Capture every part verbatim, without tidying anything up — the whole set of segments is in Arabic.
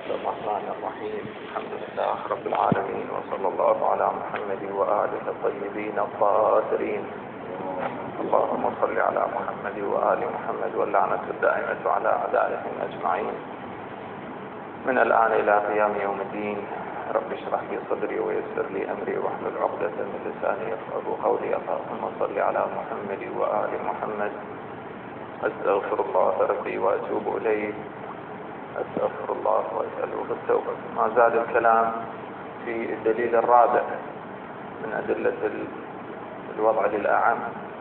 الرحمن الرحيم. الحمد لله رب العالمين، وصلى الله على محمد وآله الطيبين الطاهرين. اللهم صل على محمد وآل محمد، واللعنة الدائمة على أعدائهم أجمعين من الآن إلى قيام يوم الدين. رب اشرح لي صدري ويسر لي أمري واحلل عقدة من لساني يفقهوا قولي. اللهم صل على محمد وآل محمد. أستغفر الله ربي وأتوب إليه، أستغفر الله وأسأله بالتوبة. ما زال الكلام في الدليل الرابع من أدلة الوضع للأعم.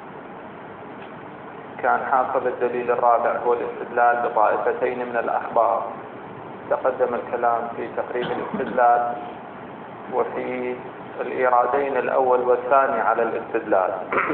كان حاصل الدليل الرابع هو الاستدلال بطائفتين من الأخبار. تقدم الكلام في تقريب الاستدلال وفي الإيرادين الأول والثاني على الاستدلال.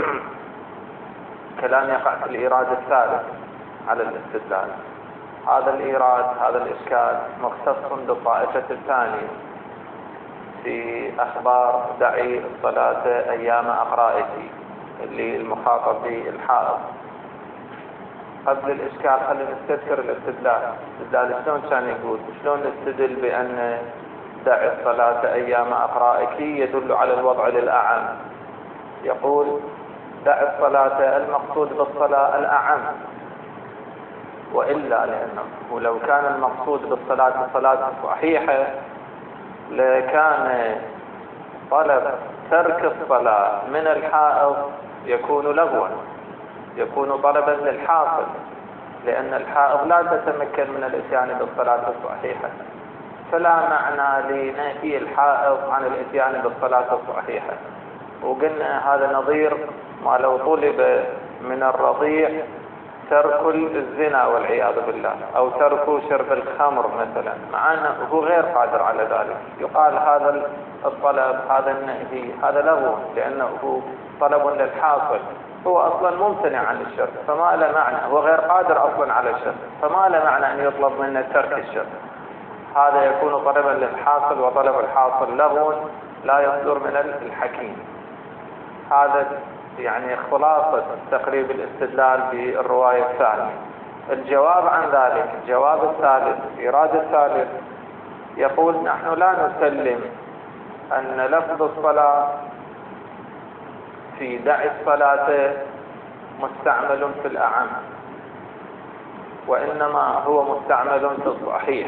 كلام يقع في الإيراد الثالث على الاستدلال. هذا الإيراد، هذا الإشكال مختص بالطائفة الثانية في أخبار دعي الصلاة أيام أقرائك اللي المخاطب به الحائض. قبل الإشكال خلينا نستذكر الاستدلال. الاستدلال شلون كان يقول؟ شلون نستدل بأن دعي الصلاة أيام أقرائك يدل على الوضع للأعم؟ يقول دعي الصلاة المقصود بالصلاة الأعم، وإلا لأنه ولو كان المقصود بالصلاة الصلاة الصحيحة لكان طلب ترك الصلاة من الحائض يكون لغوا، يكون طلبا للحاصل، لأن الحائض لا تتمكن من الإتيان بالصلاة الصحيحة، فلا معنى لنهي الحائض عن الإتيان بالصلاة الصحيحة. وقلنا هذا نظير ما لو طلب من الرضيع ترك الزنا والعياذ بالله، أو ترك شرب الخمر مثلا، مع أنه هو غير قادر على ذلك. يقال هذا الطلب، هذا النهي، هذا لغو، لأنه طلب للحاصل، هو أصلا ممتنع عن الشرب، فما له معنى، هو غير قادر أصلا على الشرب، فما له معنى أن يطلب منه ترك الشرب. هذا يكون طلبا للحاصل، وطلب الحاصل لغو لا يصدر من الحكيم. هذا يعني خلاصة تقريب الاستدلال بالرواية الثانية. الجواب عن ذلك، الجواب الثالث، إيراد الثالث، يقول نحن لا نسلم أن لفظ الصلاة في دعي الصلاة مستعمل في الأعم، وإنما هو مستعمل في الصحيح.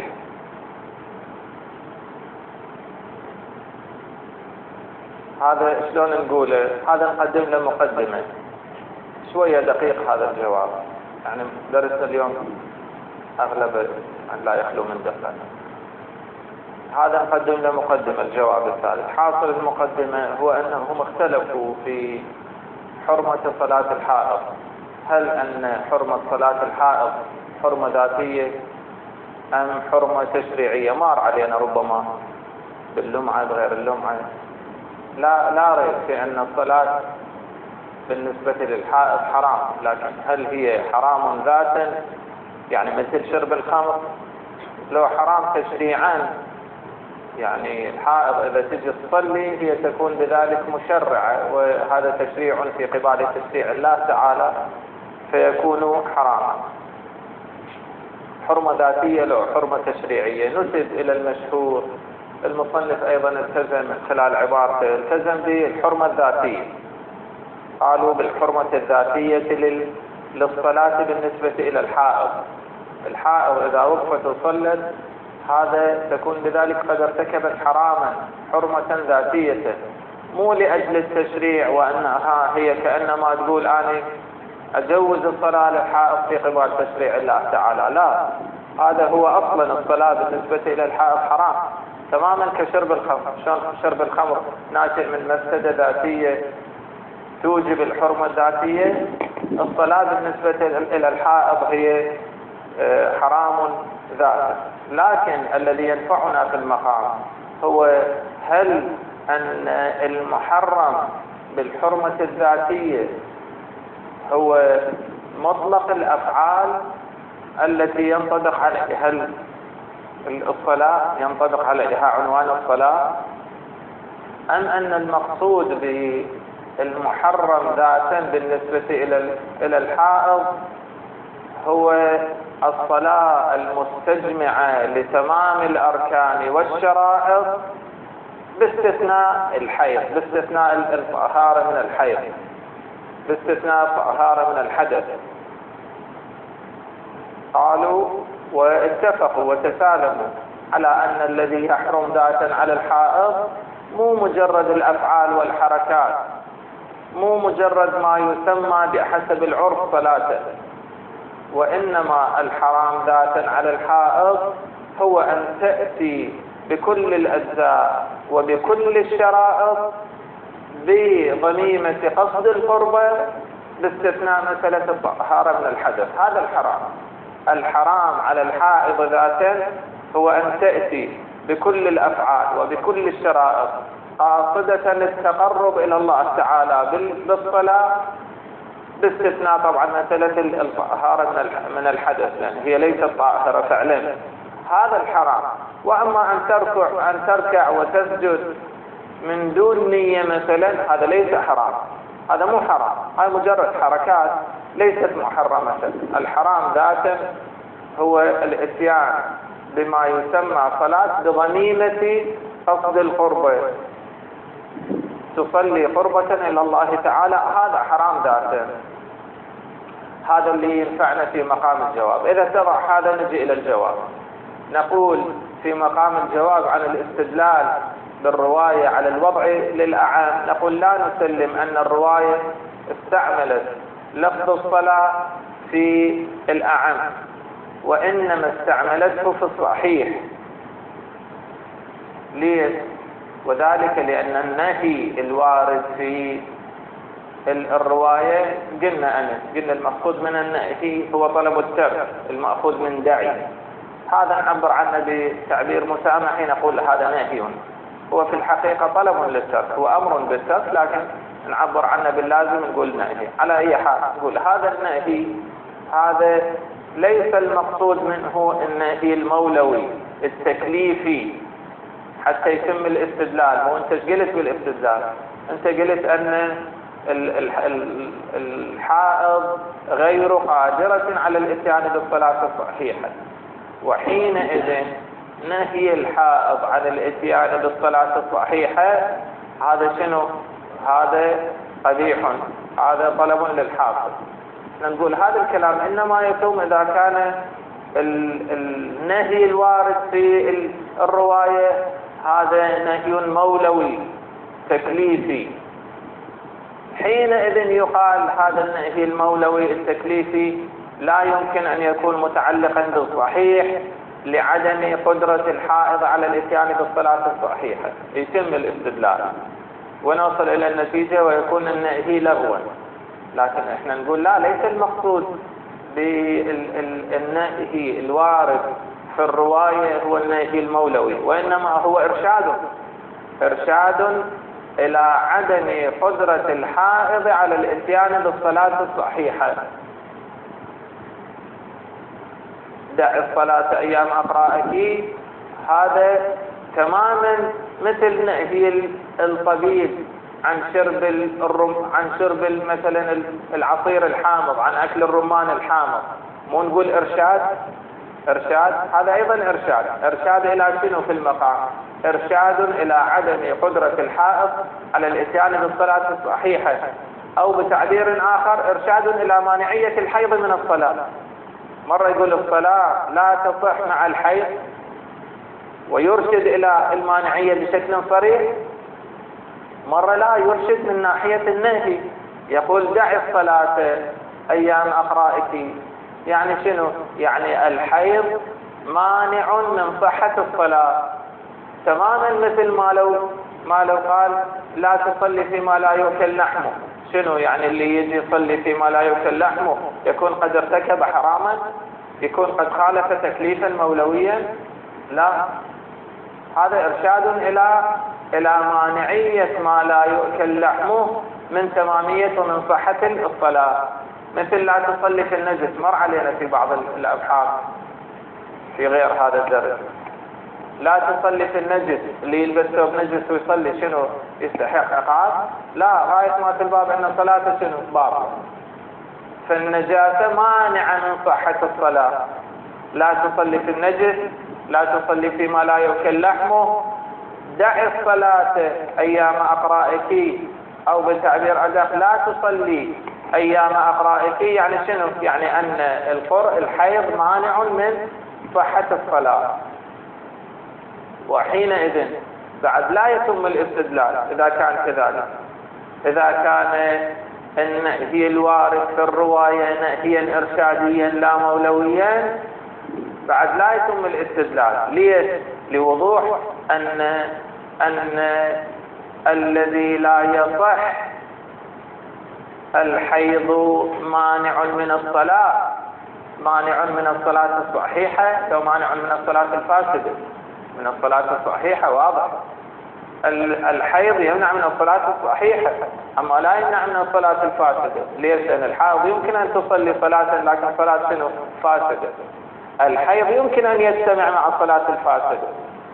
هذا شلون نقوله؟ هذا نقدم له مقدمة شوية دقيق. هذا الجواب يعني درسنا اليوم أغلب أن لا يخلو من دقة. هذا نقدم له مقدمة الجواب الثالث. حاصل المقدمة هو أنهم اختلفوا في حرمة صلاة الحائض. هل أن حرمة صلاة الحائض حرمة ذاتية أم حرمة تشريعية؟ مار علينا ربما باللمعة بغير اللمعة. لا لا ريب في أن الصلاة بالنسبة للحائض حرام، لكن هل هي حرام ذاتا يعني مثل شرب الخمر؟ لو حرام تشريعا، يعني الحائض إذا تجي تصلي هي تكون بذلك مشرعة، وهذا تشريع في قبال تشريع الله تعالى، فيكون حراما. حرمة ذاتية لو حرمة تشريعية. نسب إلى المشهور. المصنف أيضا التزم خلال عبارته، التزم بالحرمة الذاتية. قالوا بالحرمة الذاتية للصلاة بالنسبة إلى الحائض. الحائض إذا وقفت وصلت هذا تكون بذلك قد ارتكبت حراما، حرمة ذاتية، مو لأجل التشريع وأنها هي كأنما تقول أنا أجوز الصلاة للحائض في قبال تشريع الله تعالى. لا، هذا هو أصلا الصلاة بالنسبة إلى الحائض حرام، تماما كشرب الخمر. شرب الخمر ناشئ من مفسدة ذاتية توجب الحرمة الذاتية. الصلاة بالنسبة إلى الحائض هي حرام ذاتي. لكن الذي ينفعنا في المقام هو هل أن المحرم بالحرمة الذاتية هو مطلق الأفعال التي ينطبق عليها، هل الصلاة ينطبق عليها عنوان الصلاة، أم أن المقصود بالمحرم ذاتا بالنسبة إلى الحائض هو الصلاة المستجمعة لتمام الأركان والشرائط باستثناء الحيض، باستثناء الطهارة من الحيض، باستثناء الطهارة من الحدث. قالوا واتفقوا وتسالموا على أن الذي يحرم ذاتا على الحائض مو مجرد الأفعال والحركات، مو مجرد ما يسمى بحسب العرف صلاة، وإنما الحرام ذاتا على الحائض هو أن تأتي بكل الأجزاء وبكل الشرائط بضميمة قصد القربة باستثناء مسألة الطهارة من الحدث. هذا الحرام. الحرام على الحائض ذاتا هو أن تأتي بكل الأفعال وبكل الشرائط قاصدة للتقرب إلى الله تعالى بالصلاة باستثناء طبعا مسألة الطهارة من الحدث، لأن هي ليست طاهرة فعلا. هذا الحرام. وأما أن تركع أن تركع وتسجد من دون نية مثلا، هذا ليس حرام، هذا مو حرام، هذا مجرد حركات ليست محرمة. الحرام ذاتا هو الاتيان بما يسمى صلاة بضميمة قصد القربة، تصلي قربة إلى الله تعالى، هذا حرام ذاتا. هذا اللي ينفعنا في مقام الجواب. إذا اتضح هذا نجي إلى الجواب. نقول في مقام الجواب عن الاستدلال بالرواية على الوضع للأعام، نقول لا نسلم أن الرواية استعملت لفظ الصلاة في الأعم، وإنما استعملته في الصحيح. ليش؟ وذلك لأن النهي الوارد في الرواية قلنا أنا قلنا المقصود من النهي هو طلب الترك، المأخوذ من داعي. هذا نعبر عنه بتعبير مسامح، نقول هذا نهي، هو في الحقيقة طلب للترك، هو أمر بالترك، لكن نعبر عنه باللازم نقول نهي. على أي حال نقول هذا النهي هذا ليس المقصود منه النهي المولوي التكليفي حتى يتم الاستدلال. وانت قلت بالاستدلال، انت قلت ان الحائض غير قادرة على الاتيان بالصلاة الصحيحة، وحينئذ نهي الحائض عن الاتيان بالصلاة الصحيحة هذا شنو؟ هذا قبيح، هذا طلب للحافظ. نقول هذا الكلام إنما يتم إذا كان النهي الوارد في الرواية هذا نهي مولوي تكليفي. حينئذ يقال هذا النهي المولوي التكليفي لا يمكن أن يكون متعلقا بالصحيح لعدم قدرة الحائض على الاتيان بالصلاة الصحيحة. يتم الاستدلال ونوصل إلى النتيجة ويكون النهي لغوا. لكن احنا نقول لا، ليس المقصود بالنهي الوارد في الرواية هو النهي المولوي، وإنما هو إرشاد إرشاد إلى عدم قدرة الحائض على الاتيان بالصلاة الصحيحة. دع الصلاة أيام أقرائك، هذا تماما مثل نهي الطبيب عن شرب الرم عن شرب مثلا العصير الحامض، عن أكل الرمان الحامض. مو نقول إرشاد؟ إرشاد هذا أيضا إرشاد. إرشاد إلى شنو في المقام؟ إرشاد إلى عدم قدرة الحائض على الاتيان بالصلاة الصحيحة، أو بتعبير آخر إرشاد إلى مانعية الحيض من الصلاة. مرة يقول الصلاة لا تصح مع الحيض ويرشد إلى المانعية بشكل صريح، مرة لا، يرشد من ناحية النهي، يقول دع الصلاة أيام أقرائك. يعني شنو؟ يعني الحيض مانع من صحة الصلاة، تماما مثل ما لو ما لو قال لا تصلي فيما لا يؤكل لحمه. شنو يعني اللي يجي يصلي فيما لا يؤكل لحمه يكون قد ارتكب حراما، يكون قد خالف تكليفا مولويا؟ لا، هذا إرشاد إلى إلى مانعية ما لا يؤكل لحمه من تمامية ومن صحة الصلاة. مثل لا تصلي في النجس، مر علينا في بعض الأبحاث في غير هذا الدرس. لا تصلي في النجس، اللي يلبس ثوب نجس ويصلي شنو يستحق عقاب؟ لا، غاية ما في الباب أن صلاته شنو باطلة. فالنجاسة مانعة من صحة الصلاة، لا تصلي في النجس، لا تصلي فيما لا يؤكل لحمه، دع الصلاة أيام أقرائك، أو بتعبير أدق لا تصلي أيام أقرائك. يعني شنو؟ يعني أن القرء الحيض مانع من صحة الصلاة، وحينئذ بعد لا يتم الاستدلال إذا كان كذلك. إذا كان النهي الوارد في الرواية نهيا إرشاديا لا مولويا، بعد لا يتم الاستدلال. ليش؟ لوضوح أن أن الذي لا يصح الحيض مانع من الصلاة، مانع من الصلاة الصحيحة لو مانع من الصلاة الفاسدة. من الصلاة الصحيحة واضح، الحيض يمنع من الصلاة الصحيحة، أما لا يمنع من الصلاة الفاسدة. ليش؟ لأن الحائض يمكن أن تصلي صلاة لكن صلاة شنو؟ فاسدة. الحيض يمكن أن يجتمع مع الصلاة الفاسدة،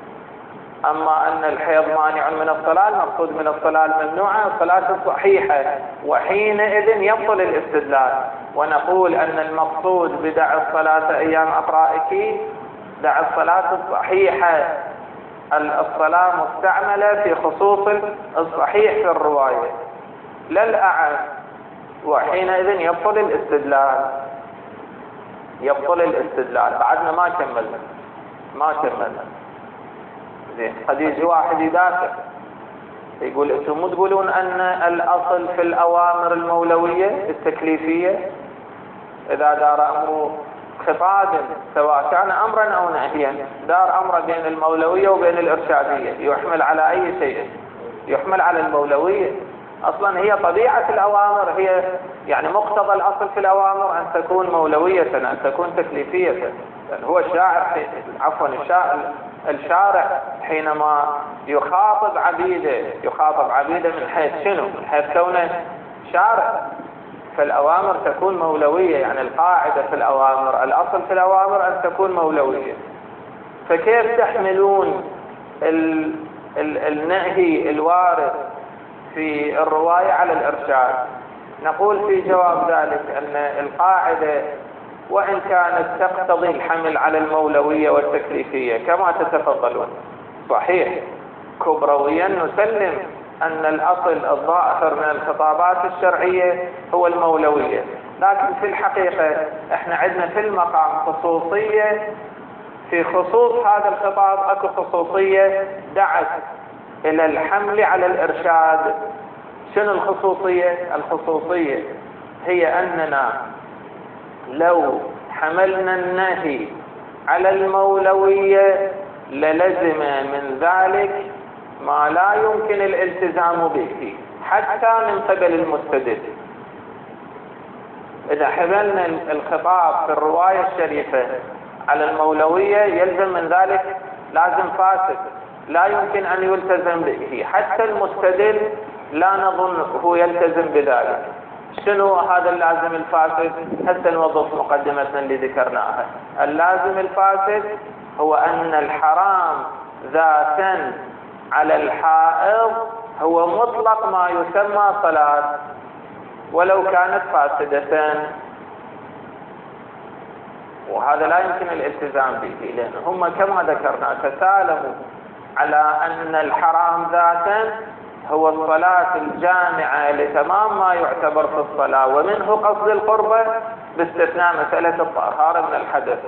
أما أن الحيض مانع من الصلاة، المقصود من الصلاة الممنوعة الصلاة الصحيحة، وحينئذ يبطل الاستدلال. ونقول أن المقصود بدع الصلاة أيام أقرائك دع الصلاة الصحيحة، الصلاة مستعملة في خصوص الصحيح في الرواية لا الأعم، وحينئذ يبطل الاستدلال. يبطل الاستدلال. بعدنا ما كملنا ما كملنا زين. قد يجي واحد يدافع يقول انتم مو تقولون ان الاصل في الاوامر المولويه التكليفيه اذا دار امر خطاب سواء كان امرا او نهيا، دار امر بين المولويه وبين الارشاديه، يحمل على اي شيء؟ يحمل على المولويه. اصلا هي طبيعه الاوامر، هي يعني مقتضى الاصل في الاوامر ان تكون مولويه، ان تكون تكليفيه. لان هو الشاعر عفوا الشاعر الشارع حينما يخاطب عبيده يخاطب عبيده من حيث شنو؟ من حيث كونه شارع، فالأوامر تكون مولوية. يعني القاعدة في الأوامر، الأصل في الأوامر أن تكون مولوية. فكيف تحملون ال ال النهي الوارد في الرواية على الإرشاد؟ نقول في جواب ذلك أن القاعدة وإن كانت تقتضي الحمل على المولوية والتكليفية كما تتفضلون صحيح، كبرويا نسلم أن الأصل الظاهر من الخطابات الشرعية هو المولوية، لكن في الحقيقة احنا عندنا في المقام خصوصية، في خصوص هذا الخطاب اكو خصوصية دعت إلى الحمل على الإرشاد. شنو الخصوصية؟ الخصوصية هي أننا لو حملنا النهي على المولوية للزم من ذلك ما لا يمكن الالتزام به حتى من قبل المستدل. إذا حملنا الخطاب في الرواية الشريفة على المولوية يلزم من ذلك لازم فاسد لا يمكن أن يلتزم به، حتى المستدل لا نظن هو يلتزم بذلك. شنو هذا اللازم الفاسد؟ حتى نوظف مقدمتنا اللي ذكرناها. اللازم الفاسد هو أن الحرام ذاتا على الحائض هو مطلق ما يسمى صلاة ولو كانت فاسدة، وهذا لا يمكن الالتزام به، لأن هم كما ذكرنا تسالموا على أن الحرام ذاتا هو الصلاة الجامعة لتمام ما يعتبر في الصلاة، ومنه قصد القربة باستثناء مسألة الطهارة من الحدث.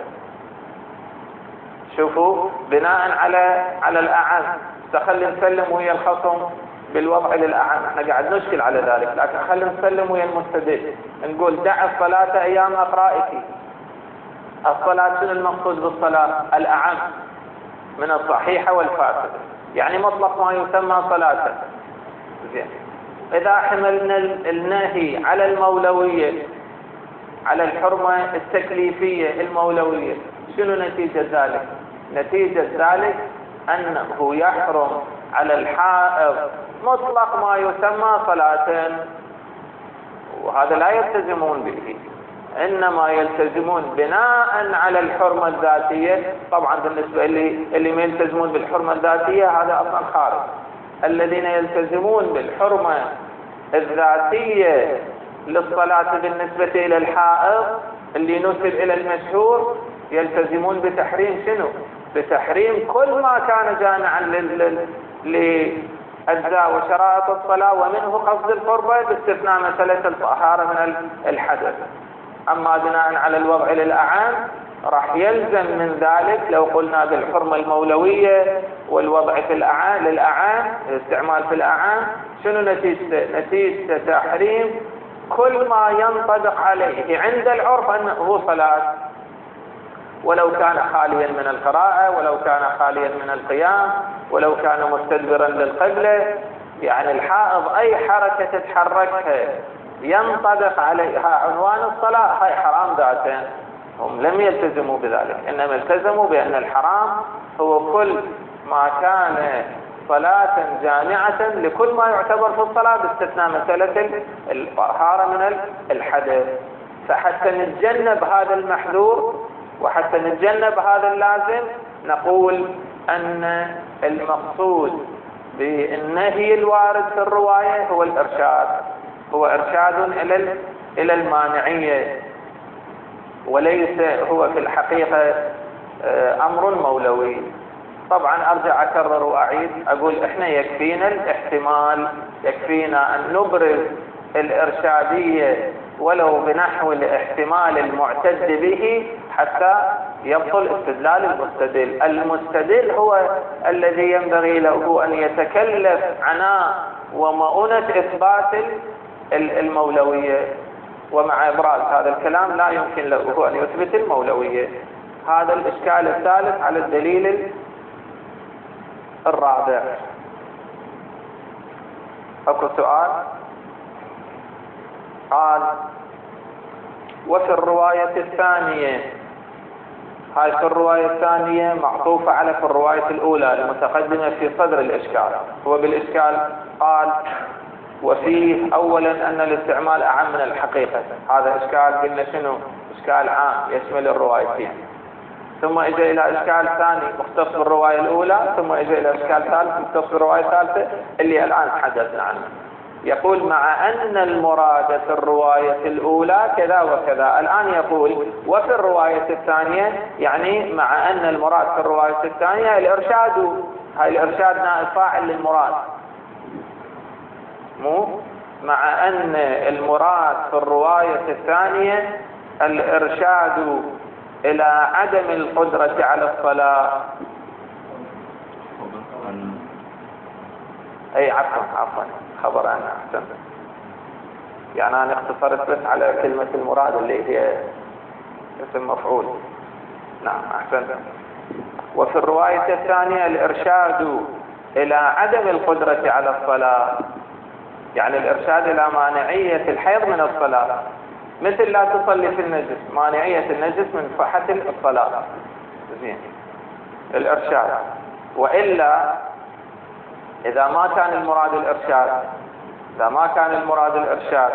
شوفوا بناء على على الأعم خلينا نسلم ويا الخصم بالوضع للأعم، احنا قاعد نشكل على ذلك، لكن خلينا نسلم ويا المستدل نقول دع الصلاة أيام أقرائك. الصلاة شنو المقصود بالصلاة؟ الأعم من الصحيحة والفاسدة، يعني مطلق ما يسمى صلاة. زين. إذا حملنا النهي على المولوية على الحرمة التكليفية المولوية، شنو نتيجة ذلك؟ نتيجة ذلك أنه يحرم على الحائض مطلق ما يسمى صلاة، وهذا لا يلتزمون به، إنما يلتزمون بناء على الحرمة الذاتية. طبعا بالنسبة اللي, اللي ما يلتزمون بالحرمة الذاتية هذا أصلا خارج. الذين يلتزمون بالحرمة الذاتية للصلاة بالنسبة إلى الحائض اللي نسب إلى المشهور يلتزمون بتحريم شنو؟ بتحريم كل ما كان جامعا لأجزاء وشرائط الصلاة، ومنه قصد القربة باستثناء مسألة الطهارة من الحدث. أما بناء على الوضع للأعام راح يلزم من ذلك، لو قلنا بالحرمة المولوية والوضع في الأعام للأعام، الاستعمال في الأعام، شنو نتيجة؟ نتيجة تحريم كل ما ينطبق عليه عند العرف أنه هو صلاة، ولو كان خاليا من القراءة، ولو كان خاليا من القيام، ولو كان مستدبرا للقبلة. يعني الحائض أي حركة تتحركها ينطبق عليها عنوان الصلاة هاي حرام ذاتا. هم لم يلتزموا بذلك، إنما التزموا بأن الحرام هو كل ما كان صلاة جامعة لكل ما يعتبر في الصلاة باستثناء مسألة الطهارة من الحدث. فحتى نتجنب هذا المحذور وحتى نتجنب هذا اللازم نقول أن المقصود بالنهي الوارد في الرواية هو الإرشاد، هو إرشاد إلى إلى المانعية، وليس هو في الحقيقة أمر مولوي. طبعا أرجع أكرر وأعيد أقول إحنا يكفينا الاحتمال، يكفينا أن نبرز الإرشادية ولو بنحو الاحتمال المعتد به حتى يبطل استدلال المستدل. المستدل هو الذي ينبغي له أن يتكلف عناء ومؤونة إثبات المولوية، ومع إبراز هذا الكلام لا يمكن له أن يثبت المولوية. هذا الإشكال الثالث على الدليل الرابع. أكو سؤال قال: وفي الرواية الثانية، هاي في الرواية الثانية معطوفة على في الرواية الأولى المتقدمة في صدر الإشكال. هو بالإشكال قال: وفيه أولا أن الاستعمال أعم من الحقيقة. هذا إشكال قلنا شنو؟ إشكال عام يشمل الروايتين. ثم إجا إلى إشكال ثاني مختص بالرواية الأولى، ثم إجا إلى إشكال ثالث مختص بالرواية الثالثة اللي الآن حدثنا عنه. يقول: مع أن المراد في الرواية الأولى كذا وكذا. الآن يقول: وفي الرواية الثانية، يعني مع أن المراد في الرواية الثانية الإرشاد. هاي الإرشاد نائب فاعل للمراد، مو مع أن المراد في الرواية الثانية الإرشاد إلى عدم القدرة على الصلاة. أي عفوا عفوا خبر أنا أحسن، يعني أنا اختصرت بس على كلمة المراد اللي هي اسم مفعول. نعم أحسن. وفي الرواية الثانية الإرشاد إلى عدم القدرة على الصلاة، يعني الإرشاد إلى مانعية الحيض من الصلاة، مثل لا تصلي في النجس، مانعية النجس من صحة الصلاة. زين الإرشاد. وإلا إذا ما كان المراد الإرشاد، إذا ما كان المراد الإرشاد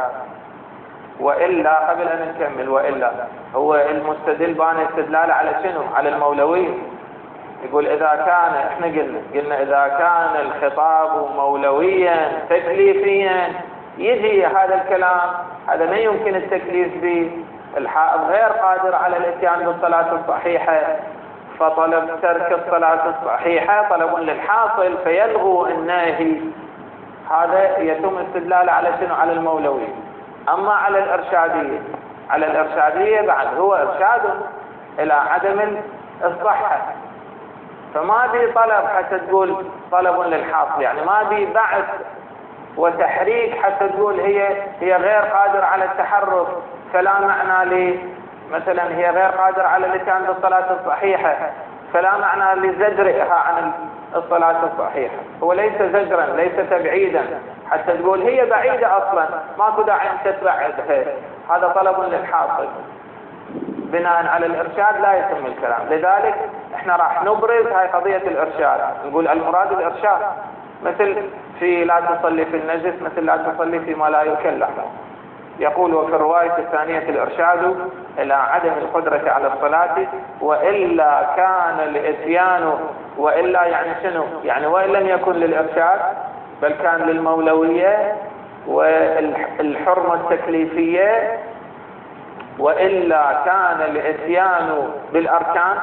وإلا، قبل أن نكمل، وإلا هو المستدل بان استدلال على شنو؟ على المولوية. يقول إذا كان، إحنا قلنا قلنا إذا كان الخطاب مولويا تكليفيا يجي هذا الكلام، هذا ما يمكن التكليف به. الحائض غير قادر على الاتيان بالصلاة الصحيحة، فطلب ترك الصلاة الصحيحة طلب للحاصل فيلغو الناهي. هذا يتم استدلال على شنو؟ على المولوية. أما على الإرشادية، على الإرشادية بعد هو إرشاد إلى عدم الصحة، فما بي طلب حتى تقول طلب للحاصل، يعني ما بي بعث وتحريك حتى تقول هي هي غير قادر على التحرك، فلا معنى لي مثلا هي غير قادر على الاتيان بالصلاة الصحيحة، فلا معنى لزجرها عن الصلاة الصحيحة. هو ليس زجرا، ليس تبعيدا حتى تقول هي بعيدة أصلا ماكو داعي أن تتبعدها، هذا طلب للحاصل. بناء على الإرشاد لا يتم الكلام. لذلك احنا راح نبرز هاي قضية الإرشاد، نقول المراد الإرشاد، مثل في لا تصلي في النجس، مثل لا تصلي فيما لا يكلف. يقول: وفي الرواية الثانية الإرشاد إلى عدم القدرة على الصلاة، وإلا كان الإتيان، وإلا يعني شنو؟ يعني وإن لم يكن للإرشاد بل كان للمولوية والحرمة التكليفية، وإلا كان الإتيان بالأركان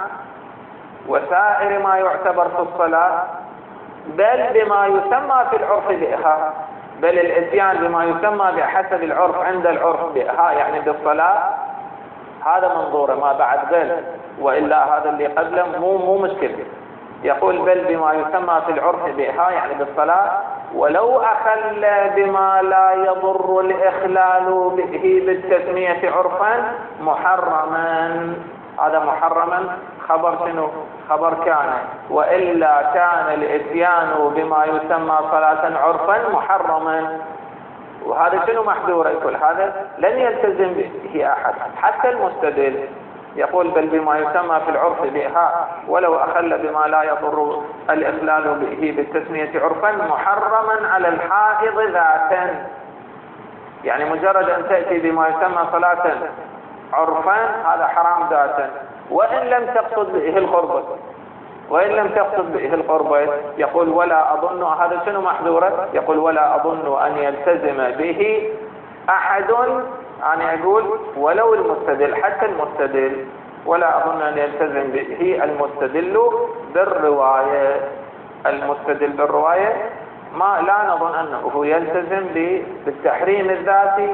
وسائر ما يعتبر في الصلاة، بل بما يسمى في العرف بإيهاء، بل الإتيان بما يسمى بحسب العرف عند العرف بإيهاء يعني بالصلاة، هذا منظوره ما بعد بل، وإلا هذا اللي قبله مو مو مشكلة. يقول بل بما يسمى في العرف بإيهاء يعني بالصلاة، ولو أخل بما لا يضر الإخلال به بالتسمية عرفا محرما. هذا محرما خبر شنو؟ خبر كان. وإلا كان الإتيان بما يسمى صلاة عرفا محرما. وهذا شنو محذور؟ يقول هذا لن يلتزم به أحد حتى المستدل. يقول بل بما يسمى في العرف بإيهاء ولو أخل بما لا يضر الإخلال به بالتسمية عرفا محرما على الحائض ذاتا. يعني مجرد أن تأتي بما يسمى صلاة عرفا هذا حرام ذاتا، وإن لم تقصد به القربة، وإن لم تقصد به القربة. يقول ولا أظن، هذا شنو محذورة؟ يقول ولا أظن أن يلتزم به أحد، يعني يقول ولو المستدل حتى المستدل، ولا أظن أن يلتزم به المستدل بالرواية. المستدل بالرواية ما لا نظن أنه يلتزم بالتحريم الذاتي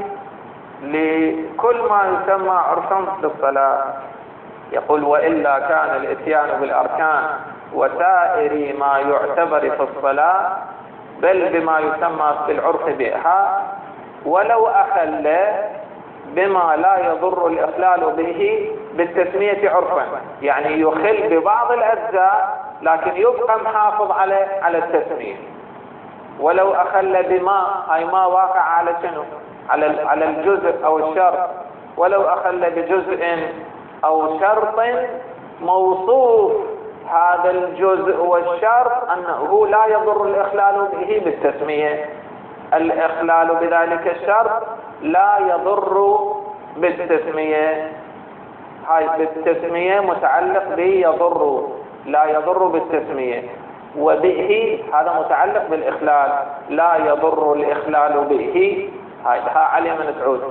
لكل ما يسمى عرفا بالصلاة. يقول وإلا كان الإتيان بالأركان وسائر ما يعتبر في الصلاة بل بما يسمى في العرف بإيهاء ولو أخل بما لا يضر الإخلال به بالتسمية عرفا، يعني يخل ببعض الأجزاء لكن يبقى محافظ على على التسمية. ولو أخل بما أي ما واقع على شنو؟ على على الجزء أو الشرط. ولو أخل بجزء أو شرط موصوف هذا الجزء والشرط أنه لا يضر الإخلال به بالتسمية، الإخلال بذلك الشرط لا يضر بالتسمية. هاي بالتسمية متعلق بيضر، لا يضر بالتسمية، وبه هذا متعلق بالإخلال، لا يضر الإخلال به. هاي ها علي من تعود.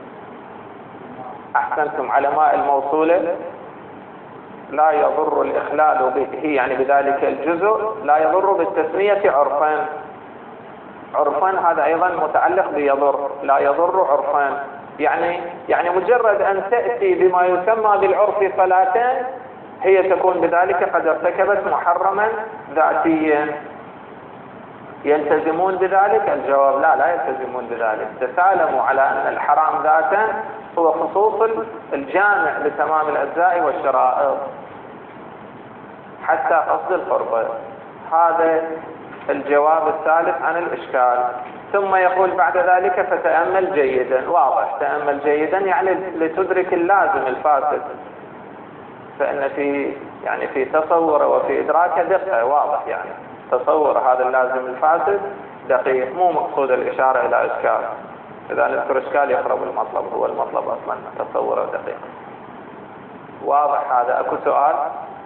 أحسنتم. على ماء الموصولة لا يضر الإخلال به يعني بذلك الجزء لا يضر بالتسمية عرفا. عرفا هذا أيضا متعلق بيضر، لا يضر عرفا، يعني يعني مجرد أن تأتي بما يسمى بالعرف صلاة هي تكون بذلك قد ارتكبت محرما ذاتيا. يلتزمون بذلك؟ الجواب لا، لا يلتزمون بذلك. تسالموا على أن الحرام ذاتا هو خصوص الجامع لتمام الأجزاء والشرائط حتى قصد القربة. هذا الجواب الثالث عن الإشكال. ثم يقول بعد ذلك فتأمل جيدا. واضح، تأمل جيدا يعني لتدرك اللازم الفاسد، فإن في يعني في تصوره وفي إدراكه دقة. واضح يعني تصور هذا اللازم الفاسد دقيق، مو مقصود الإشارة إلى إشكال. إذا نذكر إشكال يقرب المطلب، هو المطلب أصلا تصوره دقيق. واضح هذا؟ أكو سؤال؟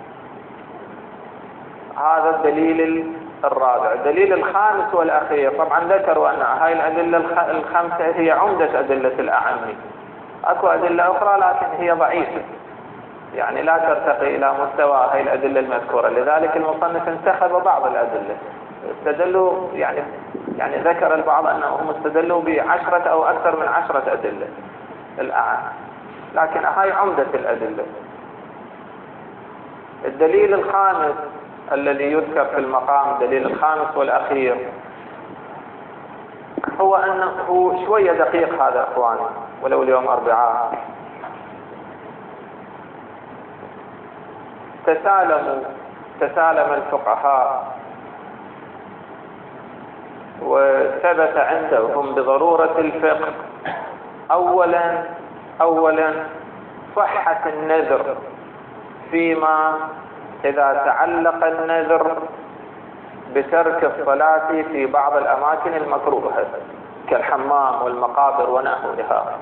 هذا الدليل الرابع. الدليل الخامس والأخير، طبعا ذكروا أن هاي الأدلة الخمسة هي عمدة أدلة الأعمي. أكو أدلة أخرى لكن هي ضعيفة، يعني لا ترتقي إلى مستوى هاي الأدلة المذكورة. لذلك المصنف انتخب بعض الأدلة. استدلوا يعني يعني ذكر البعض أنهم استدلوا بعشرة أو أكثر من عشرة أدلة الآن، لكن هاي عمدة الأدلة. الدليل الخامس الذي يذكر في المقام، الدليل الخامس والأخير، هو أنه شوية دقيق هذا أخواني ولو اليوم أربعاء. تسالموا تسالم الفقهاء وثبت عندهم بضرورة الفقه أولا أولا صحة النذر فيما إذا تعلق النذر بترك الصلاة في بعض الأماكن المكروهة كالحمام والمقابر ونحوها.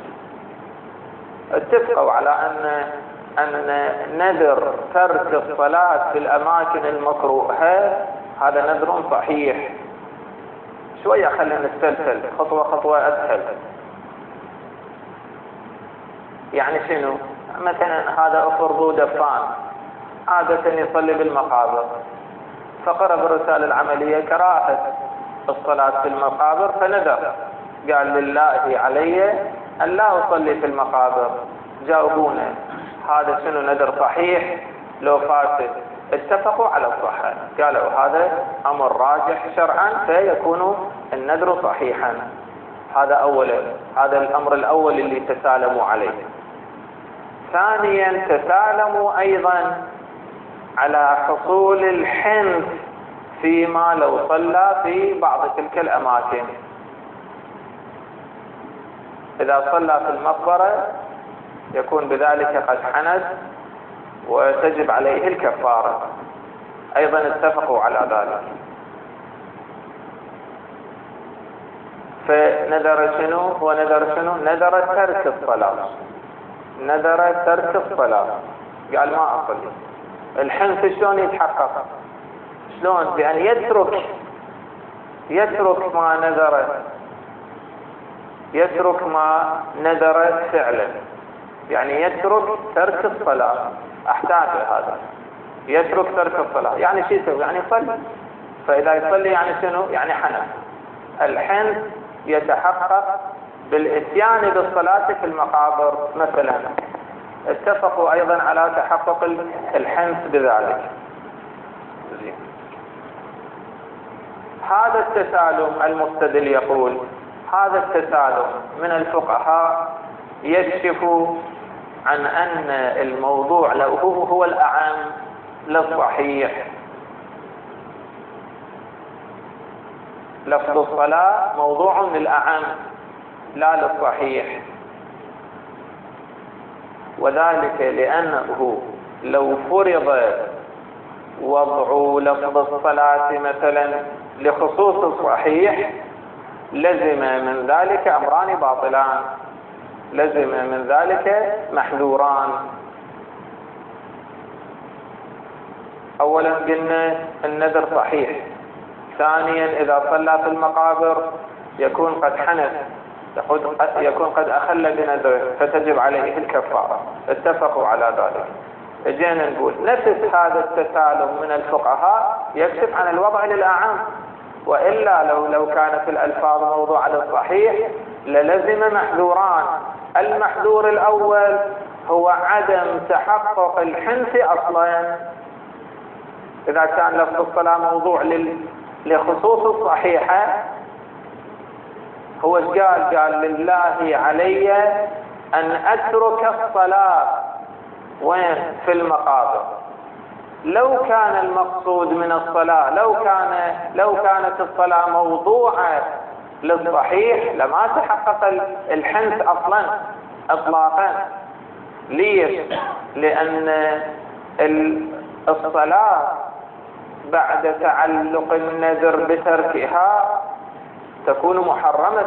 اتفقوا على أن أن نذر ترك الصلاة في الأماكن المكروهة هذا نذر صحيح. شوية خلينا نستلسل خطوة خطوة أسهل. يعني شنو؟ مثلا هذا أفرض دفان عادة يصلي بالمقابر، فقرأ بالرسالة العملية كراهة الصلاة في المقابر فنذر، قال لله علي أن لا أصلي في المقابر. جاوبونا هذا شنو نذر صحيح لو فاسد؟ اتفقوا على الصحة، قالوا هذا أمر راجح شرعا فيكون النذر صحيحا. هذا أولا، هذا الأمر الأول اللي تسالموا عليه. ثانيا تسالموا أيضا على حصول الحنث فيما لو صلى في بعض تلك الأماكن. إذا صلى في المقبرة يكون بذلك قد حنث وتجب عليه الكفارة، أيضا اتفقوا على ذلك. فنذر شنو؟ هو نذر شنو؟ نذر ترك الصلاة، نذر ترك الصلاة، قال ما أصلي. الحنث شلون يتحقق؟ شلون؟ بأن يترك يترك ما نذر، يترك ما نذر فعلا، يعني يترك ترك الصلاة. أحتاج هذا، يترك ترك الصلاة يعني شو يسوي؟ يعني يصلي. فإذا يصلي يعني شنو؟ يعني حنث. الحنث يتحقق بالاتيان بالصلاة في المقابر مثلا. اتفقوا أيضا على تحقق الحنث بذلك. هذا التسالم المستدل يقول هذا التسالم من الفقهاء يكشف عن أن الموضوع له هو الأعم للصحيح. لفظ الصلاة موضوع للأعم لا للصحيح، وذلك لأنه لو فرض وضع لفظ الصلاة مثلا لخصوص الصحيح لزم من ذلك أمران باطلان، لزم من ذلك محذوران. أولا قلنا النذر صحيح، ثانيا إذا صلى في المقابر يكون قد حنث، يكون قد أخل بنذره فتجب عليه الكفارة. اتفقوا على ذلك. اجينا نقول نفس هذا التسالم من الفقهاء يكشف عن الوضع للأعم، وإلا لو لو كانت الألفاظ موضوعة للصحيح للزم محذوران. المحذور الأول هو عدم تحقق الحنث أصلا. إذا كان لفظ الصلاة موضوع لخصوص الصحيحة، هو قال قال لله علي أن أترك الصلاة وين؟ في المقابر. لو كان المقصود من الصلاة لو كان لو كانت الصلاة موضوعة للصحيح لما تحقق الحنث أصلا إطلاقا. ليش؟ لأن الصلاة بعد تعلق النذر بتركها تكون محرمة،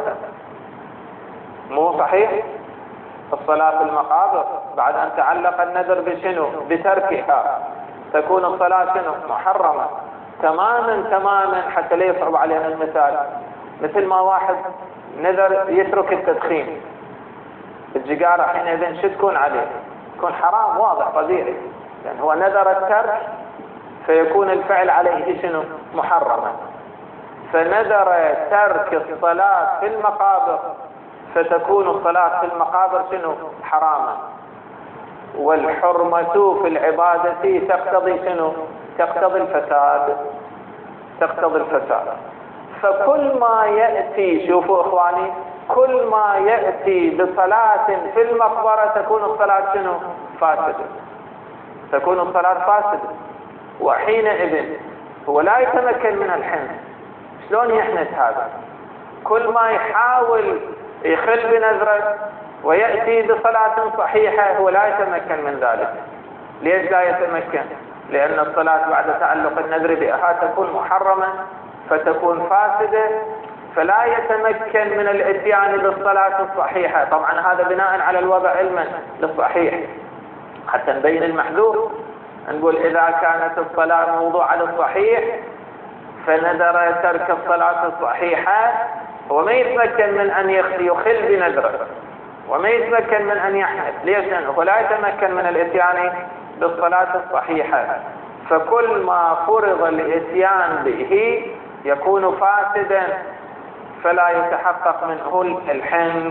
مو صحيح؟ الصلاة في المقابر بعد أن تعلق النذر بشنو؟ بتركها تكون الصلاة شنو؟ محرمة تماما تماما. حتى لا يصعب علينا المثال، مثل ما واحد نذر يترك التدخين، السيجارة حينئذ شو تكون عليه؟ تكون حرام واضح طبيعي، لأن هو نذر الترك فيكون الفعل عليه شنو؟ محرمة. فنذر ترك الصلاة في المقابر فتكون الصلاة في المقابر شنو؟ حراما. والحرمة في العبادة تقتضي شنو؟ تقتضي الفساد، تقتضي الفساد. فكل ما يأتي، شوفوا إخواني، كل ما يأتي بصلاة في المقبرة تكون الصلاة شنو؟ فاسدة، تكون الصلاة فاسدة. وحينئذ هو لا يتمكن من الحنث. شلون يحنث هذا؟ كل ما يحاول يخل بنذره ويأتي بصلاة صحيحة هو لا يتمكن من ذلك. ليش لا يتمكن؟ لأن الصلاة بعد تعلق النذر بها تكون محرمة فتكون فاسدة، فلا يتمكن من الاتيان بالصلاة الصحيحة. طبعا هذا بناء على الوضع علما للصحيح. حتى نبين المحذور نقول إذا كانت الصلاة موضوعة للصحيح فنذر ترك الصلاة الصحيحة هو ما يتمكن من أن يخل بنذره، وما يتمكن من أن يحنث. ليش؟ لأنه لا يتمكن من الإتيان بالصلاة الصحيحة، فكل ما فرض الإتيان به يكون فاسدا فلا يتحقق منه الحنث.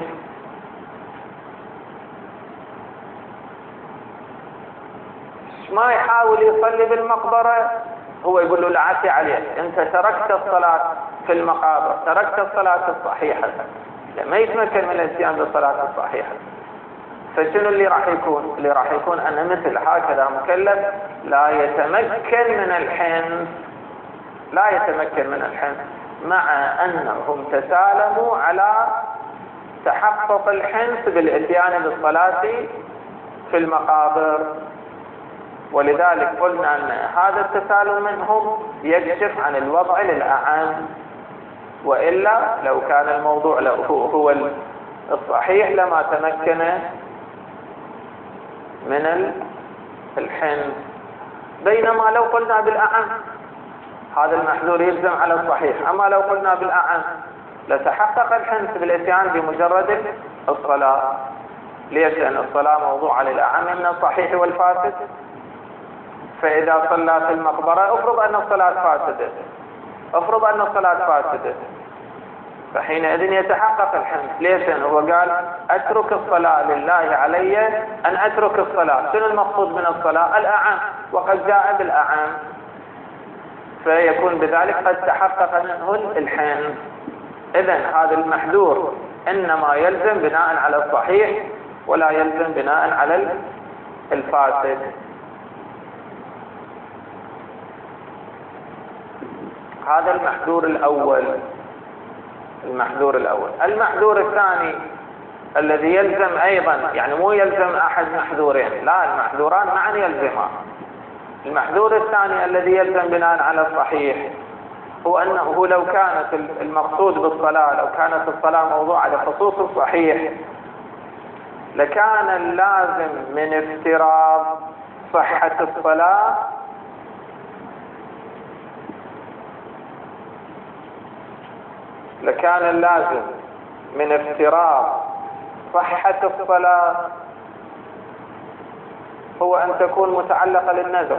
ما يحاول يصلي بالمقبرة، هو يقول له العافية عليك، انت تركت الصلاة في المقابر، تركت الصلاة الصحيحة، ما يتمكن من الاتيان بالصلاة الصحيحة. فشنو اللي راح يكون؟ اللي راح يكون أن مثل هكذا مكلف لا يتمكن من الحنث، لا يتمكن من الحنث، مع أنهم تسالموا على تحقق الحنث بالاتيان بالصلاة في المقابر. ولذلك قلنا أن هذا التسالم منهم يكشف عن الوضع للأعم، وإلا لو كان الموضوع له هو الصحيح لما تمكن من الحنث. بينما لو قلنا بالأعم هذا المحذور يلزم على الصحيح، أما لو قلنا بالأعم لتحقق الحنث بالإتيان بمجرد الصلاة. ليش؟ لأن الصلاة موضوع للأعم من الصحيح والفاسد. فإذا صلى في المقبرة افرض أن الصلاة فاسدة، افرض أن الصلاة فاسدة، فحينئذ يتحقق الحنث. ليش؟ هو قال أترك الصلاة لله علي أن أترك الصلاة. شنو المقصود من الصلاة؟ الأعم، وقد جاء بالأعم، فيكون بذلك قد تحقق منه الحنث. إذن هذا المحذور إنما يلزم بناء على الصحيح ولا يلزم بناء على الفاسد. هذا المحذور الأول. المحذور الأول. المحذور الثاني الذي يلزم أيضا، يعني مو يلزم أحد محذورين، لا، المحذوران معا يلزمان. المحذور الثاني الذي يلزم بناء على الصحيح هو أنه لو كانت المقصود بالصلاة، لو كانت الصلاة موضوعة لخصوص الصحيح، لكان اللازم من افتراض صحة الصلاة لكان اللازم من افتراض صحة الصلاة هو أن تكون متعلقة للنذر.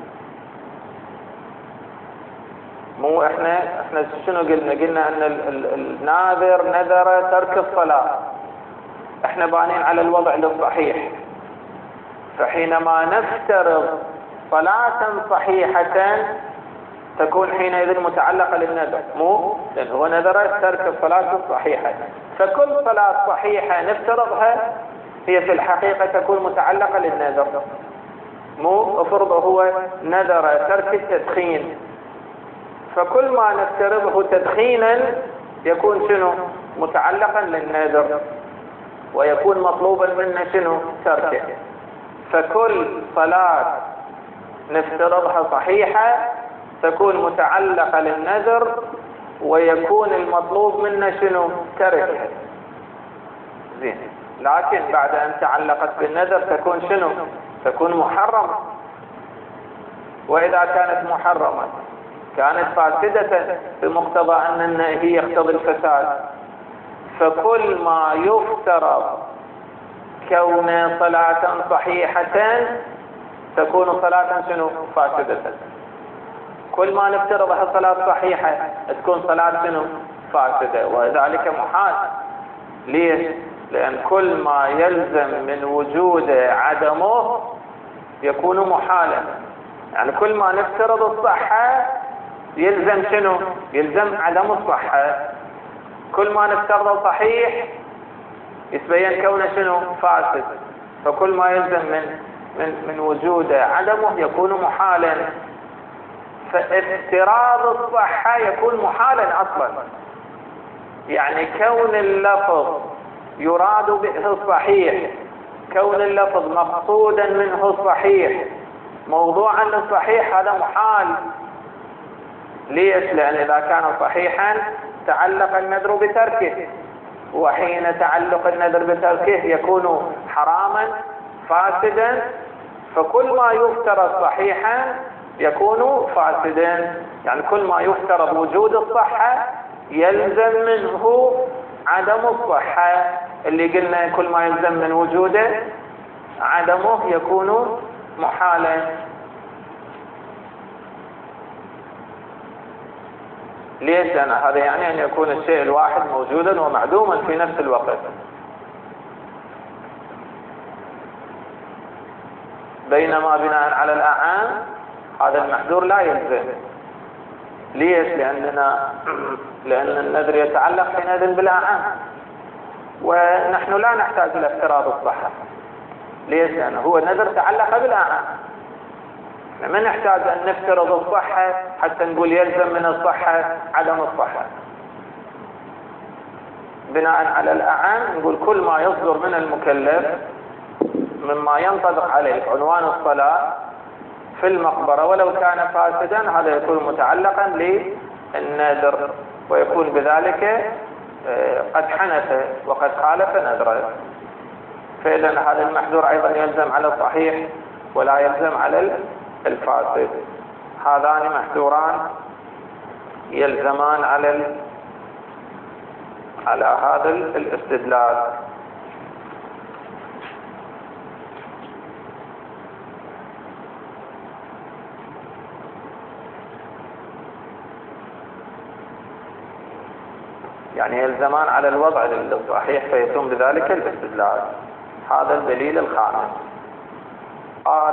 مو احنا احنا شنو قلنا؟ قلنا ان الناذر نذر ترك الصلاة، احنا بانين على الوضع للصحيح. فحينما نفترض صلاة صحيحة تكون حينئذ متعلقة للنذر، مو لأنه هو نذر ترك الصلاة الصحيحة. فكل صلاة صحيحة نفترضها هي في الحقيقة تكون متعلقة للنذر. مو افرض هو نذر ترك التدخين، فكل ما نفترضه تدخينا يكون شنو؟ متعلقا للنذر، ويكون مطلوبا منا شنو؟ تركه. فكل صلاة نفترضها صحيحة تكون متعلقة للنذر، ويكون المطلوب منا شنو؟ تركه. زين. لكن بعد أن تعلقت بالنذر تكون شنو؟ تكون محرمة. وإذا كانت محرمة كانت فاسدة بمقتضى أن النهي يقتضي الفساد. فكل ما يفترض كون صلاة صحيحة تكون صلاة شنو؟ فاسدة. كل ما نفترضها صلاة صحيحة تكون صلاة شنو؟ فاسدة، وذلك محال. ليش؟ لأن كل ما يلزم من وجود عدمه يكون محالا. يعني كل ما نفترض الصحة يلزم شنو؟ يلزم عدم الصحة. كل ما نفترض صحيح يتبين كونه شنو؟ فاسد. فكل ما يلزم من من من وجود عدمه يكون محالا. فافتراض الصحة يكون محالا أصلا. يعني كون اللفظ يراد به الصحيح، كون اللفظ مقصودا منه الصحيح، موضوعا للصحيح، هذا محال. ليش؟ لأن إذا كان صحيحا تعلق النذر بتركه، وحين تعلق النذر بتركه يكون حراما فاسدا. فكل ما يفترض صحيحا يكون فاسدا. يعني كل ما يفترض وجود الصحة يلزم منه عدم الصحة. اللي قلنا كل ما يلزم من وجوده عدمه يكون محالا. ليش؟ لأن هذا يعني أن يكون الشيء الواحد موجودا ومعدوما في نفس الوقت. بينما بناء على الأعام هذا المحذور لا يلزم. ليش؟ لأننا لأن النذر يتعلق حينئذ بالأعام، ونحن لا نحتاج إلى افتراض الصحة. ليش؟ لأنه هو النذر تعلق بالأعام، ما نحتاج أن نفترض الصحة حتى نقول يلزم من الصحة عدم الصحة. بناء على الأعام نقول كل ما يصدر من المكلف مما ينطبق عليه عنوان الصلاة في المقبرة ولو كان فاسدا هذا يكون متعلقا للنذر، ويكون بذلك قد حنث وقد خالف نذره. فإذا هذا المحذور أيضا يلزم على الصحيح ولا يلزم على الفاسد. هذان محذوران يلزمان على على هذا الاستدلال. يعني يلزمان على الوضع الصحيح فيتم بذلك الاستدلال. هذا الدليل الخامس. قال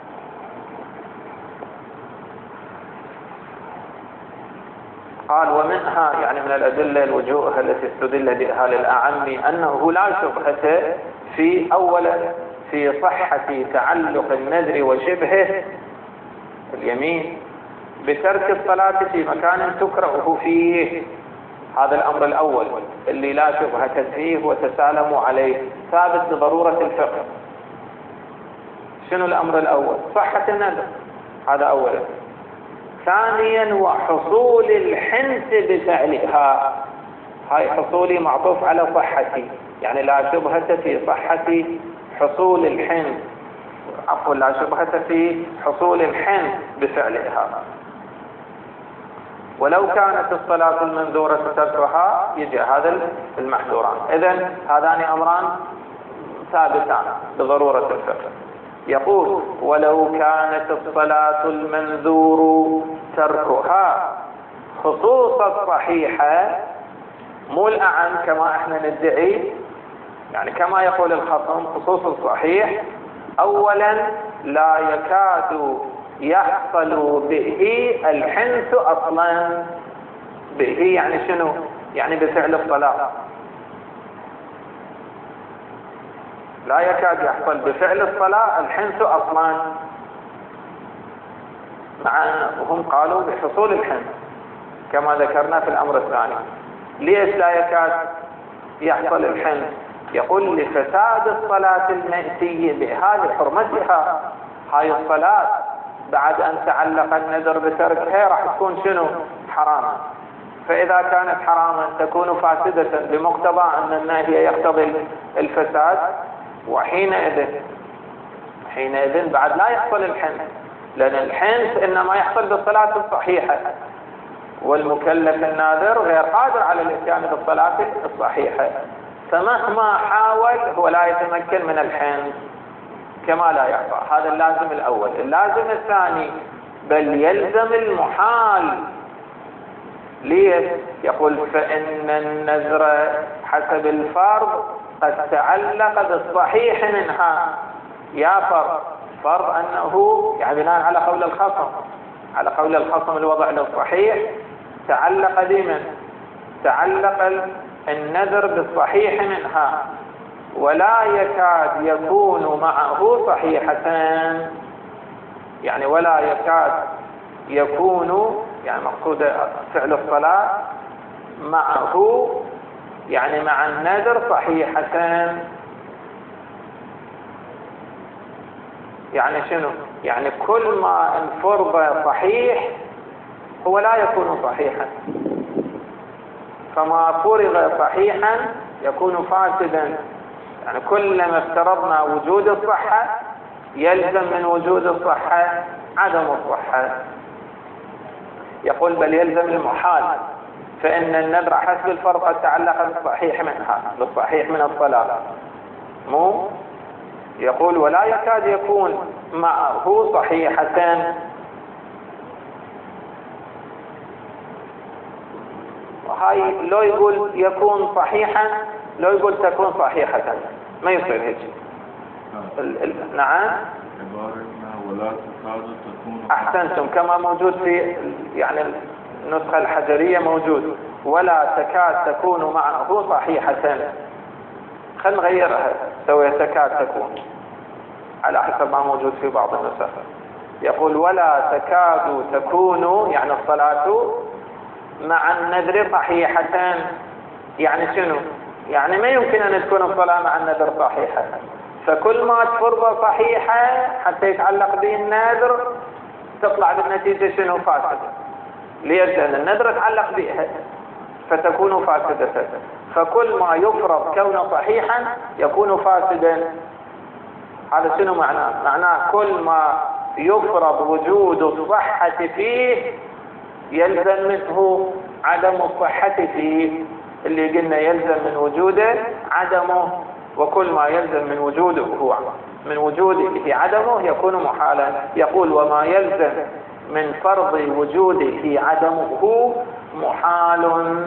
قال ومنها يعني من الأدلة الوجوه التي استدل بها للأعم أنه لا شبهة في أولا في صحة تعلق النذر وشبهه اليمين بترك الصلاة في مكان تكره فيه. هذا الأمر الأول اللي لا شبهة فيه وتسالموا عليه، ثابت بضرورة الفقه. شنو الأمر الأول؟ صحة النذر، هذا أولا. ثانيا وحصول الحنث بفعلها، هاي حصولي معطوف على صحتي، يعني لا شبهة في صحة حصول الحنث، عفوا لا شبهة في حصول الحنث بفعلها. ولو كانت الصلاة المنذورة تركها يجي هذا المحذوران. إذن هذان أمران ثابتان بضرورة الفقه. يقول ولو كانت الصلاة المنذور تركها خصوص الصحيحة، مو الأعم كما احنا ندعي، يعني كما يقول الخصم خصوص الصحيح. أولا لا يكاد يحصل به الحنث أصلا. به يعني شنو؟ يعني بفعل الصلاة لا يكاد يحصل بفعل الصلاة الحنث أصلا، مع وهم قالوا بحصول الحنث كما ذكرنا في الأمر الثاني. ليش لا يكاد يحصل الحنث؟ يقول لفساد الصلاة المأتية بهذه حرمتها. هاي الصلاة بعد أن تعلق النذر بتركها راح تكون شنو؟ حراما. فإذا كانت حراما تكون فاسدة بمقتضى أن النهي يقتضي الفساد، وحينئذ حينئذ بعد لا يحصل الحنث، لأن الحنث إنما يحصل بالصلاة الصحيحة، والمكلف الناذر غير قادر على الاتيان بالصلاة الصحيحة، فمهما حاول هو لا يتمكن من الحنث كما لا يعطى. هذا اللازم الأول. اللازم الثاني بل يلزم المحال. ليش؟ يقول فإن النذر حسب الفرض قد تعلق بالصحيح منها. يا فرض فرض أنه يعني بناء على قول الخصم على قول الخصم الوضع للصحيح تعلق بمن؟ تعلق النذر بالصحيح منها، ولا يكاد يكون معه صحيحتان. يعني ولا يكاد يكون يعني مقصود فعل الصلاة معه يعني مع النذر صحيحتان. يعني شنو؟ يعني كل ما انفرض صحيح هو لا يكون صحيحا، فما فرض صحيحا يكون فاسدا. يعني كلما افترضنا وجود الصحة يلزم من وجود الصحة عدم الصحة. يقول بل يلزم المحال فإن النذر حسب الفرض قد تعلق بالصحيح منها بالصحيح من الصلاة. مو يقول ولا يكاد يكون معه صحيحة، هاي لو يقول يكون صحيحا، لو يقول تكون صحيحة ما يصير هيك. ال ال نعم ولا تكاد تكون. أحسنتم، كما موجود في يعني النسخة الحجرية موجود ولا تكاد تكون معه صحيحة. خل نغيرها سوي تكاد تكون على حسب ما موجود في بعض النسخ. يقول ولا تكاد تكون يعني الصلاة مع النذر صحيحة. يعني شنو؟ يعني ما يمكن أن تكون الصلاة مع النذر صحيحة، فكل ما تفرض صحيحة حتى يتعلق به النذر تطلع بالنتيجة شنو؟ فاسدة. ليش؟ لأن النذر تعلق بها فتكون فاسدة. فكل ما يفرض كونه صحيحا يكون فاسدا. هذا شنو معناه؟ معناه كل ما يفرض وجود الصحة فيه يلزم منه عدم الصحة فيه، اللي قلنا يلزم من وجوده عدمه، وكل ما يلزم من وجوده هو من وجوده عدمه يكون محالا. يقول وما يلزم من فرض وجوده عدمه محال.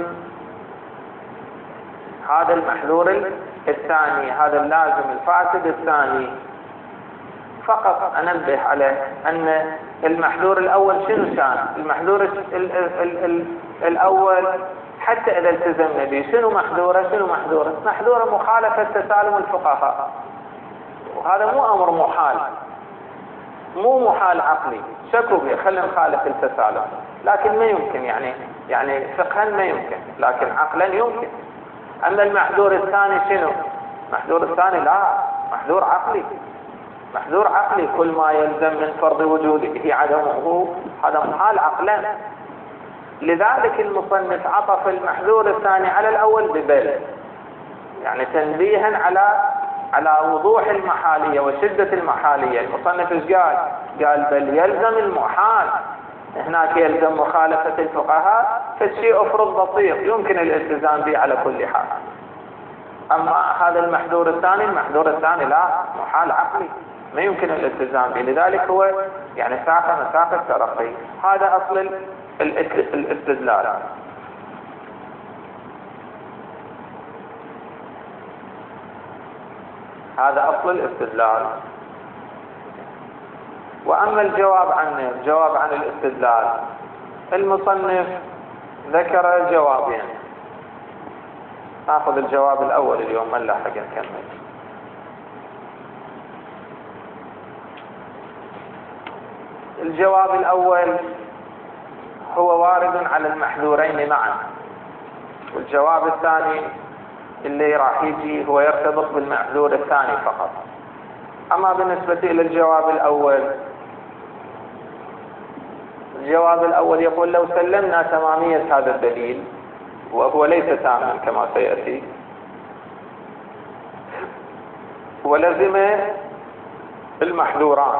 هذا المحذور الثاني، هذا اللازم الفاسد الثاني. فقط أنبه على أن المحذور الأول شنو كان؟ المحذور ال ال ال ال الأول حتى إذا التزمنا به شنو محذوره؟ شنو محذوره؟ محذوره مخالفة تسالم الفقهاء، وهذا مو أمر محال، مو محال عقلي شكوا به خلينا نخالف التسالم، لكن ما يمكن يعني يعني فقها ما يمكن، لكن عقلا يمكن. أما المحذور الثاني شنو؟ المحذور الثاني لا، محذور عقلي، محذور عقلي. كل ما يلزم من فرض وجوده عدمه هذا محال عقلا. لذلك المصنف عطف المحذور الثاني على الأول ببل، يعني تنبيها على على وضوح المحالية وشدة المحالية. المصنف ايش قال؟ قال بل يلزم المحال، هناك يلزم مخالفة الفقهاء، فالشيء افرض بسيط يمكن الالتزام به على كل حال. أما هذا المحذور الثاني، المحذور الثاني لا، محال عقلي ما يمكن الالتزام به، لذلك هو يعني ساق مساق الترقي. هذا أصل الاستدلال. هذا أصل الاستدلال. وأما الجواب عنه، الجواب عن الاستدلال، المصنف ذكر جوابين. ناخذ الجواب الأول اليوم ما نلاحق نكمل. الجواب الأول هو وارد على المحذورين معا، والجواب الثاني اللي راح يجي هو يرتبط بالمحذور الثاني فقط. أما بالنسبة إلى الجواب الأول، الجواب الأول يقول لو سلمنا تمامية هذا الدليل، وهو ليس تاما كما سيأتي، ولزم المحذوران.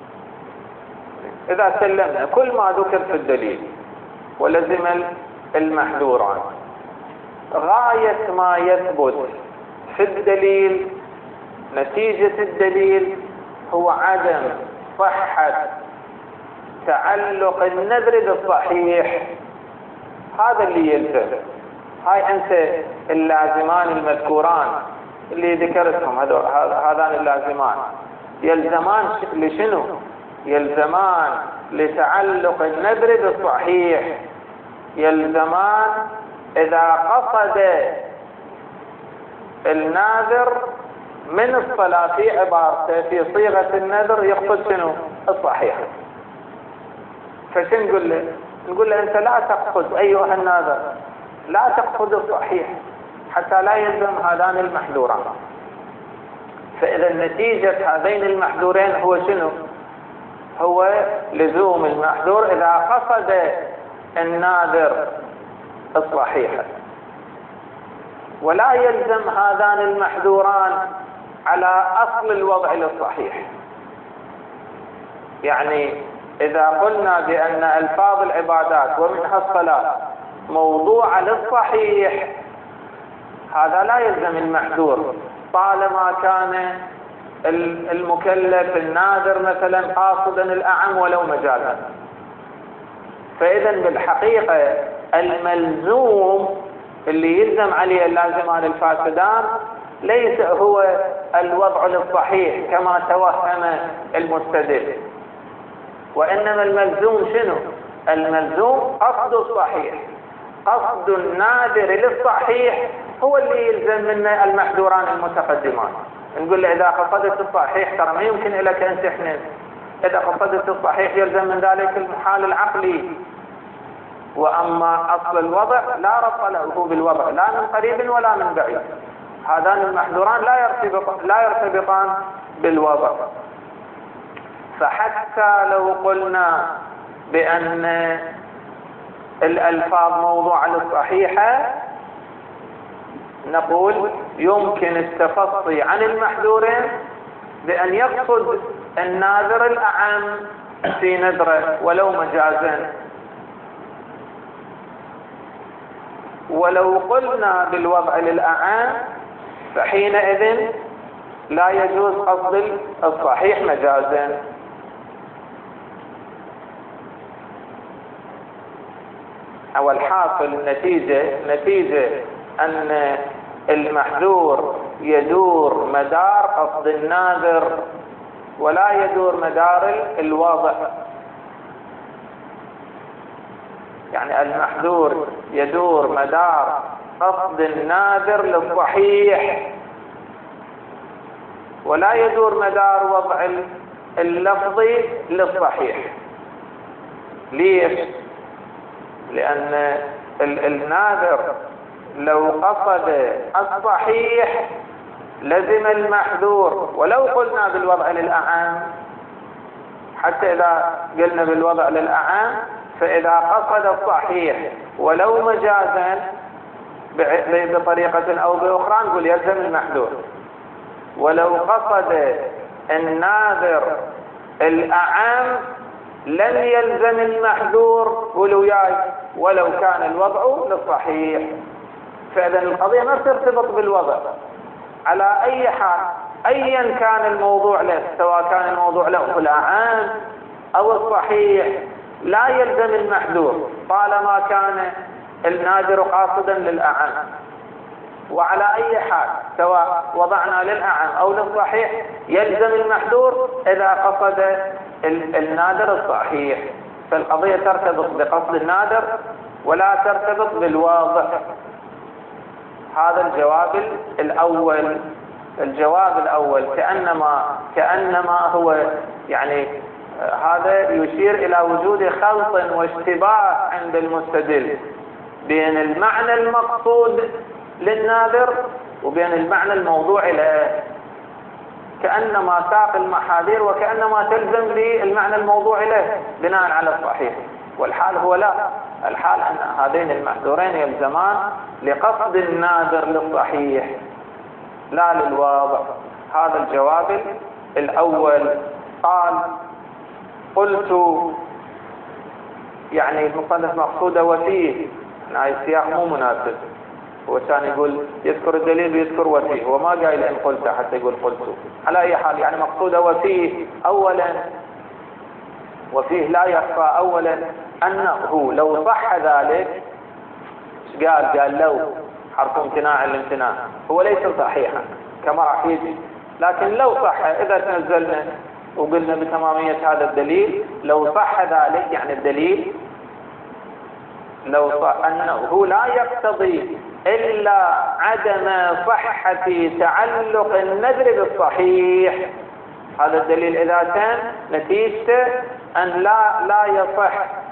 إذا سلمنا كل ما ذكر في الدليل ولزم المحذوران، غاية ما يثبت في الدليل نتيجة الدليل هو عدم صحة تعلق النذر بالصحيح. هذا اللي يلزم. هاي أنت اللازمان المذكوران اللي ذكرتهم هذان اللازمان يلزمان لشنو؟ يلزمان لتعلق النذر بالصحيح. يلزمان إذا قصد الناذر من الصلاة في عبارته في صيغة النذر يقصد شنو؟ الصحيح. فشن نقول له؟ نقول له أنت لا تقصد أيها الناذر، لا تقصد الصحيح حتى لا يلزم هذان المحذوران. فإذا نتيجة هذين المحذورين هو شنو؟ هو لزوم المحذور إذا قصد الناذر الصحيح، ولا يلزم هذان المحذوران على أصل الوضع للصحيح. يعني إذا قلنا بأن ألفاظ العبادات ومنها الصلاة موضوع للصحيح هذا لا يلزم المحذور طالما كان المكلف الناذر مثلا قاصدا الأعم ولو مجازا. فإذا بالحقيقة الملزوم اللي يلزم عليه اللازمان الفاسدان ليس هو الوضع للصحيح كما توهم المستدل، وإنما الملزوم شنو؟ الملزوم قصد الصحيح. قصد النادر للصحيح هو اللي يلزم منه المحذوران المتقدمان. نقول له إذا قصدت الصحيح ترى ما يمكن لك أن تحنث، إذا قصدت الصحيح يلزم من ذلك المحال العقلي. وأما أصل الوضع لا ربط له بالوضع لا من قريب ولا من بعيد، هذان المحذوران لا يرتبطان لا يرتبطان بالوضع. فحتى لو قلنا بأن الألفاظ موضوعة للصحيحة نقول يمكن التفصي عن المحذورين بأن يقصد الناذر الأعم في نذره ولو مجازا. ولو قلنا بالوضع للأعم فحينئذ لا يجوز قصد الصحيح مجازا. أو الحاصل النتيجة نتيجة أن المحذور يدور مدار قصد الناذر ولا يدور مدار الوضع. يعني المحذور يدور مدار قصد الناذر للصحيح ولا يدور مدار وضع اللفظي للصحيح. ليش؟ لأن الناذر لو قصد الصحيح لزم المحذور ولو قلنا بالوضع للأعام. حتى إذا قلنا بالوضع للأعام فإذا قصد الصحيح ولو مجازا بطريقة أو بأخرى نقول يلزم المحذور. ولو قصد الناذر الأعام لن يلزم المحذور ولوياي ولو كان الوضع للصحيح. فإذا القضية ما ترتبط بالوضع على أي حال أيا كان الموضوع له، سواء كان الموضوع له الأعام أو الصحيح لا يلزم المحذور طالما كان الناذر قاصدا للأعام. وعلى أي حال سواء وضعنا للأعام أو للصحيح يلزم المحذور إذا قصد النادر الصحيح. فالقضية ترتبط بقصد النادر ولا ترتبط بالواضع. هذا الجواب الأول. الجواب الأول كأنما كأنما هو يعني هذا يشير إلى وجود خلط واشتباه عند المستدل بين المعنى المقصود للناذر وبين المعنى الموضوع له، كأنما ساق المحاذير وكأنما تلزم بالمعنى الموضوع له بناء على الصحيح. والحال هو لا، الحال أن هذين المحذورين يلزمان لقصد الناذر للصحيح لا للواضع. هذا الجواب الأول. قال قلت يعني المصنف مقصوده وفيه، يعني السياق مو مناسب. هو كان يقول يذكر الدليل ويذكر وفيه وما قايل إن قلت حتى يقول قلت. على أي حال يعني مقصوده وفيه. أولا وفيه لا يخفى أولا أنه لو صح ذلك قال قال لو حرف امتناع الامتناع هو ليس صحيحا كما راح يجي، لكن لو صح إذا تنزلنا وقلنا بتمامية هذا الدليل لو صح ذلك يعني الدليل لو صح أنه لا يقتضي إلا عدم صحة تعلق النذر بالصحيح. هذا الدليل إذا كان نتيجته أن لا لا يصح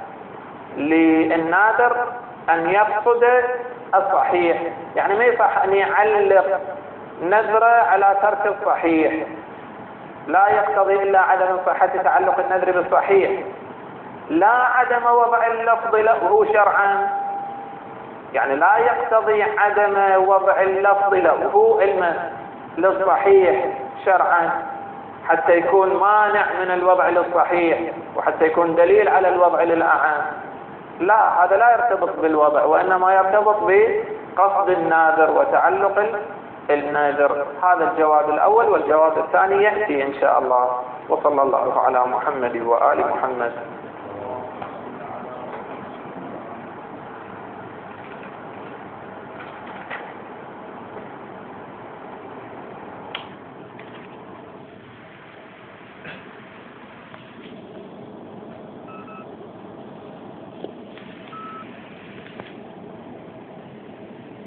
للناذر أن يقصد الصحيح، يعني ما يصح أن يعلق نذره على ترك الصحيح. لا يقتضي إلا عدم صحة تعلق النذر بالصحيح، لا عدم وضع اللفظ له شرعا، يعني لا يقتضي عدم وضع اللفظ له علما للصحيح شرعا حتى يكون مانع من الوضع للصحيح وحتى يكون دليل على الوضع للأعام. لا، هذا لا يرتبط بالوضع، وإنما يرتبط بقصد الناذر وتعلق الناذر. هذا الجواب الأول، والجواب الثاني يأتي إن شاء الله. وصلى الله على محمد وآل محمد.